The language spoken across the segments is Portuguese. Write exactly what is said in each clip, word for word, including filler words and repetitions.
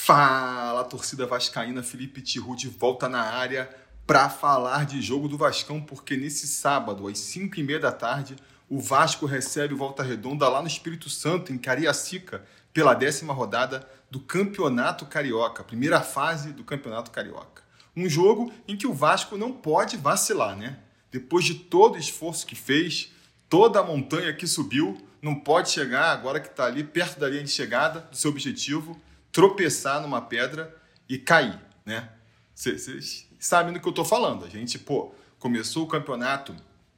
Fala, torcida vascaína, Felipe Tiru de volta na área para falar de jogo do Vascão, porque nesse sábado, às cinco e meia da tarde, o Vasco recebe o Volta Redonda lá no Espírito Santo, em Cariacica, pela décima rodada do Campeonato Carioca, primeira fase do Campeonato Carioca. Um jogo em que o Vasco não pode vacilar, né? Depois de todo o esforço que fez, toda a montanha que subiu, não pode chegar, agora que está ali perto da linha de chegada do seu objetivo, tropeçar numa pedra e cair, né? Vocês sabem do que eu estou falando. A gente, pô, começou o campeonato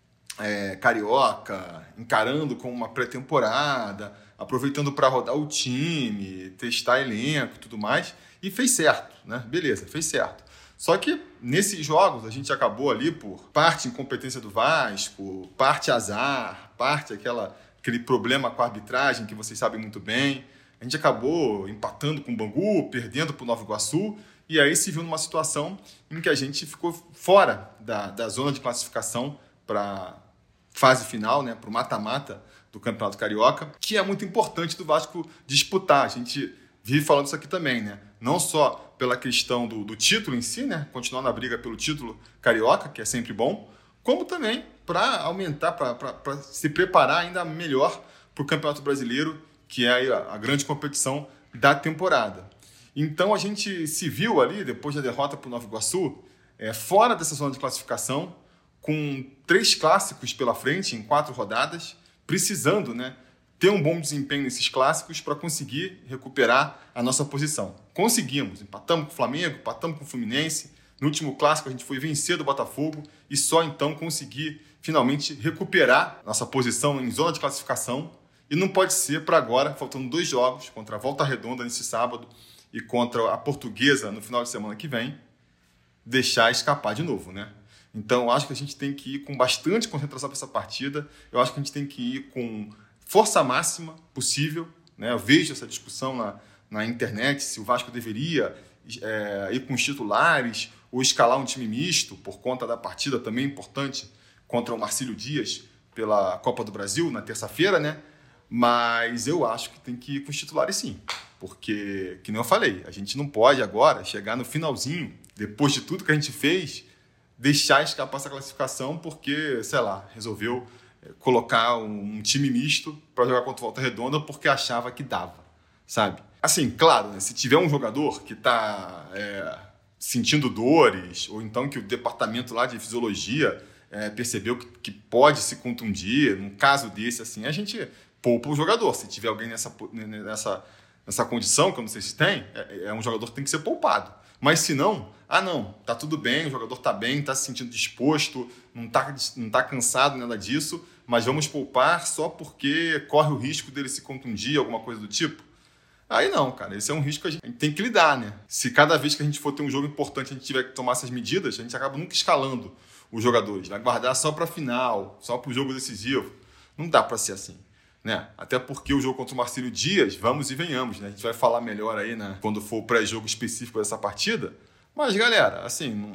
é, carioca, encarando como uma pré-temporada, aproveitando para rodar o time, testar elenco e tudo mais, e fez certo, né? Beleza, fez certo. Só que nesses jogos a gente acabou ali por parte incompetência do Vasco, parte azar, parte aquela, aquele problema com a arbitragem que vocês sabem muito bem. A gente acabou empatando com o Bangu, perdendo para o Nova Iguaçu, e aí se viu numa situação em que a gente ficou fora da, da zona de classificação para a fase final, né, para o mata-mata do Campeonato Carioca, que é muito importante do Vasco disputar. A gente vive falando isso aqui também, né? Não só pela questão do, do título em si, né, continuar na briga pelo título carioca, que é sempre bom, como também para aumentar, para se preparar ainda melhor para o Campeonato Brasileiro, que é a grande competição da temporada. Então a gente se viu ali, depois da derrota para o Nova Iguaçu, é, fora dessa zona de classificação, com três clássicos pela frente, em quatro rodadas, precisando, né, ter um bom desempenho nesses clássicos para conseguir recuperar a nossa posição. Conseguimos, empatamos com o Flamengo, empatamos com o Fluminense, no último clássico a gente foi vencer do Botafogo e só então conseguir finalmente recuperar nossa posição em zona de classificação. E não pode ser para agora, faltando dois jogos, contra a Volta Redonda nesse sábado e contra a Portuguesa no final de semana que vem, deixar escapar de novo, né? Então, eu acho que a gente tem que ir com bastante concentração para essa partida. Eu acho que a gente tem que ir com força máxima possível, né? Eu vejo essa discussão na, na internet, se o Vasco deveria é, ir com os titulares ou escalar um time misto, por conta da partida também importante contra o Marcílio Dias pela Copa do Brasil, na terça-feira, né? Mas eu acho que tem que ir com os titulares sim, porque, que nem eu falei, a gente não pode agora chegar no finalzinho, depois de tudo que a gente fez, deixar escapar essa classificação porque, sei lá, resolveu colocar um, um time misto para jogar contra o Volta Redonda porque achava que dava, sabe? Assim, claro, né, se tiver um jogador que está é, sentindo dores, ou então que o departamento lá de fisiologia é, percebeu que, que pode se contundir, num caso desse, assim, a gente poupa o jogador. Se tiver alguém nessa, nessa, nessa condição, que eu não sei se tem, é, é um jogador que tem que ser poupado. Mas se não, ah não, tá tudo bem, o jogador tá bem, tá se sentindo disposto, não tá, não tá cansado, nada disso, mas vamos poupar só porque corre o risco dele se contundir, alguma coisa do tipo. Aí não, cara, esse é um risco que a gente tem que lidar, né? Se cada vez que a gente for ter um jogo importante a gente tiver que tomar essas medidas, a gente acaba nunca escalando os jogadores, vai guardar só pra final, só pro jogo decisivo. Não dá pra ser assim. Né? Até porque o jogo contra o Marcílio Dias, vamos e venhamos, né? A gente vai falar melhor aí, né, quando for o pré-jogo específico dessa partida. Mas, galera, assim, não...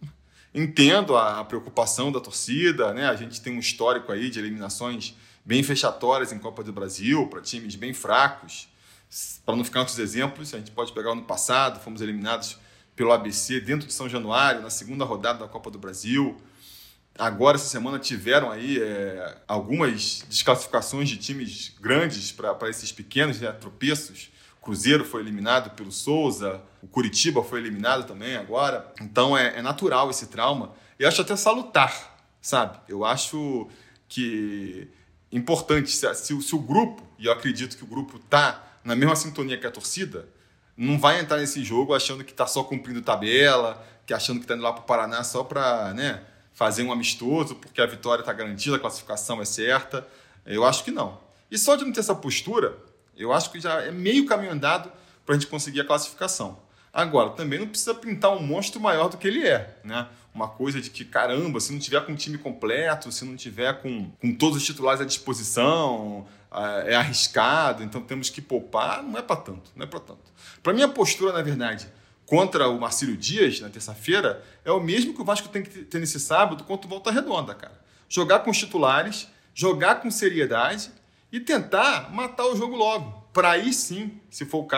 entendo a preocupação da torcida, né? A gente tem um histórico aí de eliminações bem fechatórias em Copa do Brasil, para times bem fracos. Para não ficar outros exemplos, a gente pode pegar o ano passado, fomos eliminados pelo A B C dentro de São Januário, na segunda rodada da Copa do Brasil. Agora, essa semana, tiveram aí é, algumas desclassificações de times grandes para esses pequenos, né, tropeços. O Cruzeiro foi eliminado pelo Souza, o Curitiba foi eliminado também agora. Então, é, é natural esse trauma. E acho até salutar, sabe? Eu acho que é importante, se, se, se o grupo, e eu acredito que o grupo está na mesma sintonia que a torcida, não vai entrar nesse jogo achando que está só cumprindo tabela, que achando que está indo lá para o Paraná só para, né, fazer um amistoso, porque a vitória está garantida, a classificação é certa. Eu acho que não. E só de não ter essa postura, eu acho que já é meio caminho andado para a gente conseguir a classificação. Agora, também não precisa pintar um monstro maior do que ele é, né? Uma coisa de que, caramba, se não tiver com o time completo, se não tiver com, com todos os titulares à disposição, é arriscado, então temos que poupar, não é para tanto, não é para tanto. Para mim, a postura, na verdade, contra o Marcílio Dias, na terça-feira, é o mesmo que o Vasco tem que ter nesse sábado contra o Volta Redonda, cara. Jogar com os titulares, jogar com seriedade e tentar matar o jogo logo. Para aí sim, se for o caso,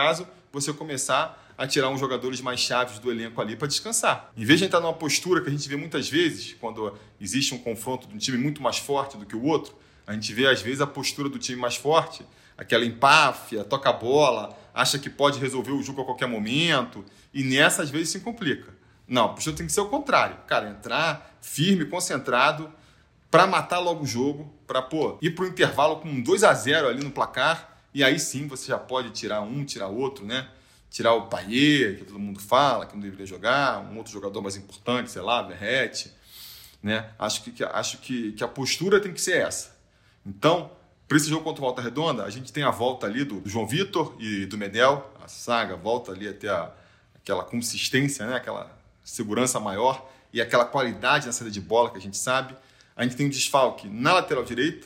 você começar a tirar uns jogadores mais chaves do elenco ali para descansar. Em vez de entrar numa postura que a gente vê muitas vezes, quando existe um confronto de um time muito mais forte do que o outro, a gente vê às vezes a postura do time mais forte, aquela empáfia, toca a bola, acha que pode resolver o jogo a qualquer momento, e nessa às vezes se complica. Não, a postura tem que ser o contrário. Cara, entrar firme, concentrado, para matar logo o jogo, para ir para o intervalo com dois a zero ali no placar, e aí sim você já pode tirar um, tirar outro, né? Tirar o Payet, que todo mundo fala, que não deveria jogar, um outro jogador mais importante, sei lá, Verratti, né? Acho, que, acho que, que a postura tem que ser essa. Então, para esse jogo contra o Volta Redonda, a gente tem a volta ali do, do João Vitor e do Medel, a saga volta ali até a, aquela consistência, né? Aquela segurança maior e aquela qualidade na saída de bola que a gente sabe. A gente tem um desfalque na lateral direita,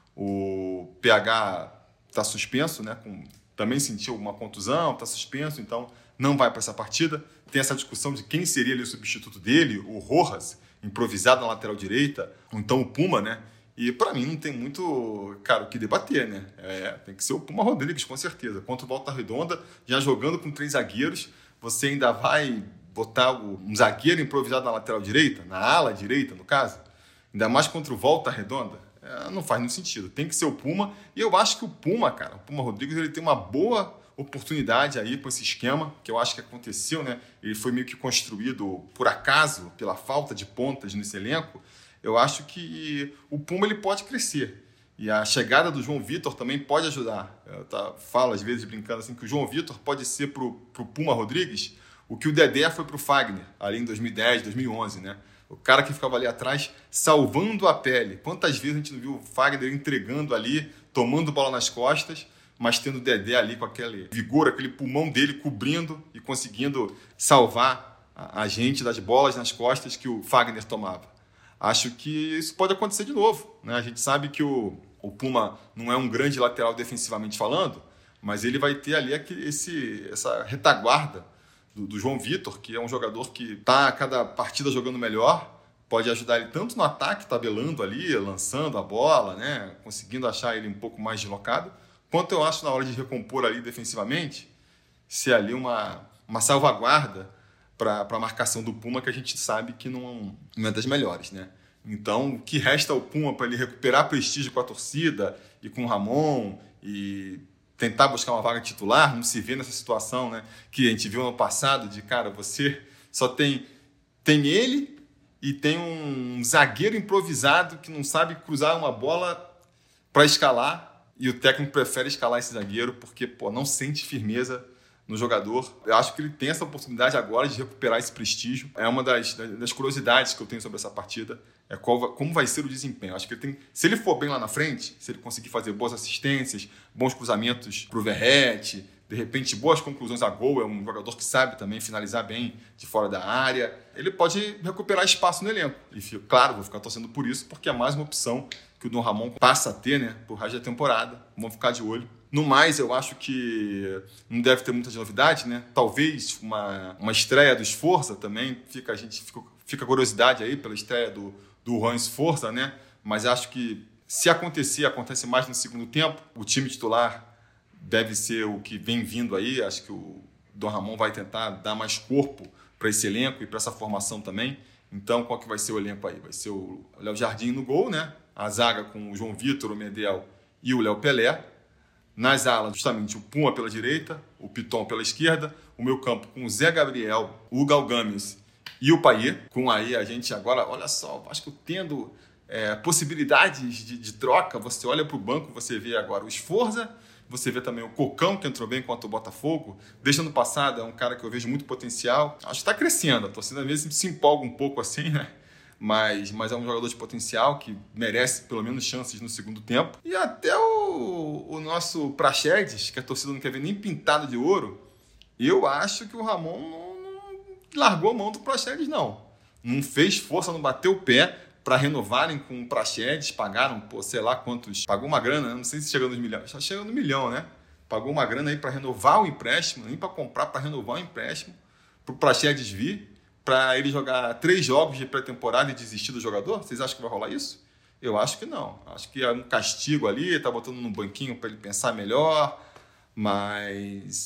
o P H está suspenso, né? Com, também sentiu uma contusão, está suspenso, então não vai para essa partida. Tem essa discussão de quem seria ali o substituto dele, o Rojas, improvisado na lateral direita, ou então o Puma, né? E para mim não tem muito, cara, o que debater, né? É, tem que ser o Puma Rodrigues, com certeza. Contra o Volta Redonda, já jogando com três zagueiros, você ainda vai botar um zagueiro improvisado na lateral direita, na ala direita, no caso? Ainda mais contra o Volta Redonda? É, não faz nenhum sentido. Tem que ser o Puma. E eu acho que o Puma, cara, o Puma Rodrigues, ele tem uma boa oportunidade aí com esse esquema, que eu acho que aconteceu, né? Ele foi meio que construído por acaso, pela falta de pontas nesse elenco. Eu acho que o Puma ele pode crescer. E a chegada do João Vitor também pode ajudar. Eu tá, falo às vezes brincando assim que o João Vitor pode ser para o Puma Rodrigues o que o Dedé foi para o Fagner, ali em dois mil e dez, dois mil e onze, né? O cara que ficava ali atrás salvando a pele. Quantas vezes a gente não viu o Fagner entregando ali, tomando bola nas costas, mas tendo o Dedé ali com aquele vigor, aquele pulmão dele cobrindo e conseguindo salvar a gente das bolas nas costas que o Fagner tomava. Acho que isso pode acontecer de novo, né? A gente sabe que o, o Puma não é um grande lateral defensivamente falando, mas ele vai ter ali aquele, esse, essa retaguarda do, do João Vitor, que é um jogador que está a cada partida jogando melhor, pode ajudar ele tanto no ataque, tabelando ali, lançando a bola, né? Conseguindo achar ele um pouco mais deslocado, quanto eu acho na hora de recompor ali defensivamente, ser ali uma, uma salvaguarda para a marcação do Puma, que a gente sabe que não, não é das melhores, né? Então, o que resta ao Puma para ele recuperar prestígio com a torcida e com o Ramon e tentar buscar uma vaga titular, não se vê nessa situação, né? Que a gente viu no passado de, cara, você só tem, tem ele e tem um zagueiro improvisado que não sabe cruzar uma bola para escalar e o técnico prefere escalar esse zagueiro porque, pô, não sente firmeza no jogador. Eu acho que ele tem essa oportunidade agora de recuperar esse prestígio. É uma das, das curiosidades que eu tenho sobre essa partida, é qual, como vai ser o desempenho. Eu acho que ele tem, se ele for bem lá na frente, se ele conseguir fazer boas assistências, bons cruzamentos para o Verratti, de repente boas conclusões a gol, é um jogador que sabe também finalizar bem de fora da área, ele pode recuperar espaço no elenco. E, claro, vou ficar torcendo por isso, porque é mais uma opção que o Dom Ramon passa a ter, né, por resto da temporada. Vamos ficar de olho. No mais, eu acho que não deve ter muita novidade, né? Talvez uma, uma estreia do Sforza também. Fica, a gente fica, fica curiosidade aí pela estreia do, do Juan Sforza, né? Mas acho que se acontecer, acontece mais no segundo tempo. O time titular deve ser o que vem vindo aí. Acho que o Dom Ramon vai tentar dar mais corpo para esse elenco e para essa formação também. Então, qual que vai ser o elenco aí? Vai ser o Léo Jardim no gol, né? A zaga com o João Vitor, o Medel e o Léo Pelé. Nas alas, justamente, o Puma pela direita, o Piton pela esquerda, o meu campo com o Zé Gabriel, o Gal Gomes e o Payet. Com aí a gente agora, olha só, acho que tendo é, possibilidades de, de troca, você olha para o banco, você vê agora o Sforza, você vê também o Cocão, que entrou bem contra o Botafogo. Desde ano passado, é um cara que eu vejo muito potencial. Acho que está crescendo, a torcida às vezes se empolga um pouco assim, né? Mas, mas é um jogador de potencial que merece pelo menos chances no segundo tempo. E até o, o nosso Praxedes, que a torcida não quer ver nem pintado de ouro, eu acho que o Ramon não, não largou a mão do Praxedes, não. Não fez força, não bateu o pé para renovarem com o Praxedes. Pagaram, pô, sei lá quantos... Pagou uma grana, não sei se chegou nos milhões. Está chegando no milhão, né? Pagou uma grana aí para renovar o empréstimo, nem para comprar, para renovar o empréstimo, para o Praxedes vir, para ele jogar três jogos de pré-temporada e desistir do jogador? Vocês acham que vai rolar isso? Eu acho que não. Acho que é um castigo ali, tá botando no banquinho para ele pensar melhor, mas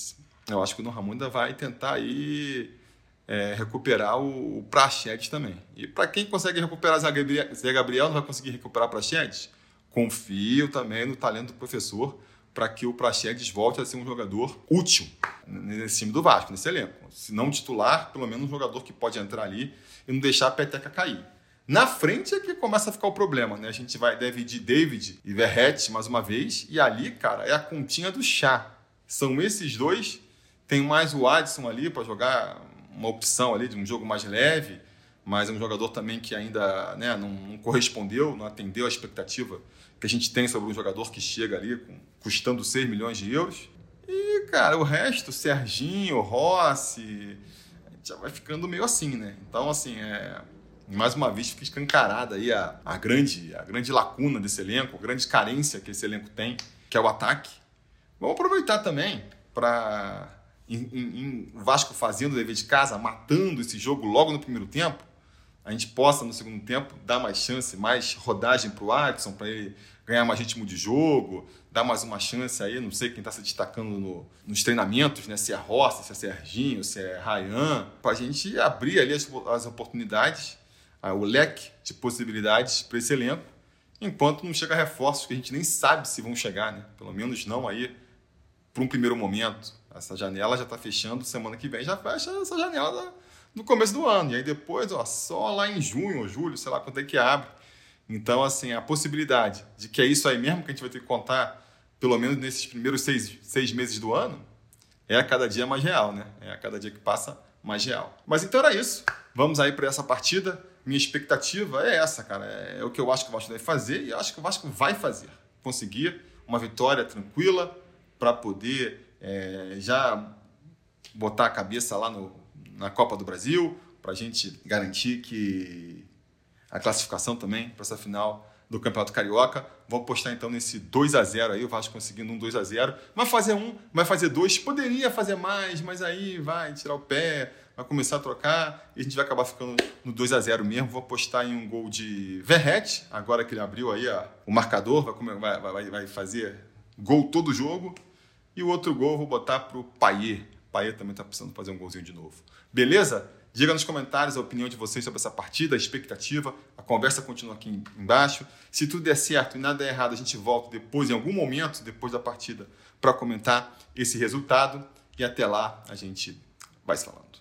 Eu acho que o Noramon ainda vai tentar aí, é, recuperar o, o Praxedes também. E para quem consegue recuperar Zé Gabriel, Zé Gabriel, não vai conseguir recuperar o Praxedes? Confio também no talento do professor para que o Praxedes volte a ser um jogador útil nesse time do Vasco, nesse elenco. Se não titular, pelo menos um jogador que pode entrar ali e não deixar a peteca cair. Na frente é que começa a ficar o problema, né? A gente vai deve de David e Verratti mais uma vez, e ali, cara, é a continha do chá. São esses dois, tem mais o Adson ali para jogar uma opção ali de um jogo mais leve, mas é um jogador também que ainda, né, não, não correspondeu, não atendeu a expectativa que a gente tem sobre um jogador que chega ali com, custando seis milhões de euros. E, cara, o resto, Serginho, Rossi, a gente já vai ficando meio assim, né? Então, assim, é... mais uma vez fica escancarada aí a, a, grande, a grande lacuna desse elenco, a grande carência que esse elenco tem, que é o ataque. Vamos aproveitar também para o Vasco fazendo o dever de casa, matando esse jogo logo no primeiro tempo, a gente possa no segundo tempo dar mais chance, mais rodagem para o Adson, para ele ganhar mais ritmo de jogo, dar mais uma chance aí, não sei quem está se destacando no, nos treinamentos, né? Se é Rossi, se é Serginho, se é Ryan, para a gente abrir ali as, as oportunidades, o leque de possibilidades para esse elenco, enquanto não chega reforços que a gente nem sabe se vão chegar, né? Pelo menos não aí para um primeiro momento. Essa janela já está fechando, semana que vem já fecha essa janela da, no começo do ano, e aí depois, ó, só lá em junho ou julho, sei lá quando é que abre. Então, assim, a possibilidade de que é isso aí mesmo que a gente vai ter que contar, pelo menos nesses primeiros seis, seis meses do ano, é a cada dia mais real, né? É a cada dia que passa mais real. Mas então era isso. Vamos aí para essa partida. Minha expectativa é essa, cara. É o que eu acho que o Vasco deve fazer e eu acho que o Vasco vai fazer. Conseguir uma vitória tranquila para poder é, já botar a cabeça lá no, na Copa do Brasil, para a gente garantir que a classificação também para essa final do Campeonato Carioca. Vou apostar então nesse dois a zero aí, o Vasco conseguindo um dois a zero. Vai fazer um, vai fazer dois, poderia fazer mais, mas aí vai tirar o pé, vai começar a trocar e a gente vai acabar ficando no dois a zero mesmo. Vou apostar em um gol de Verratti, agora que ele abriu aí a, o marcador, vai, vai, vai, vai fazer gol todo jogo. E o outro gol eu vou botar pro Payet. Payet também está precisando fazer um golzinho de novo. Beleza? Diga nos comentários a opinião de vocês sobre essa partida, a expectativa. A conversa continua aqui embaixo. Se tudo der certo e nada der errado, a gente volta depois, em algum momento, depois da partida, para comentar esse resultado. E até lá, a gente vai se falando.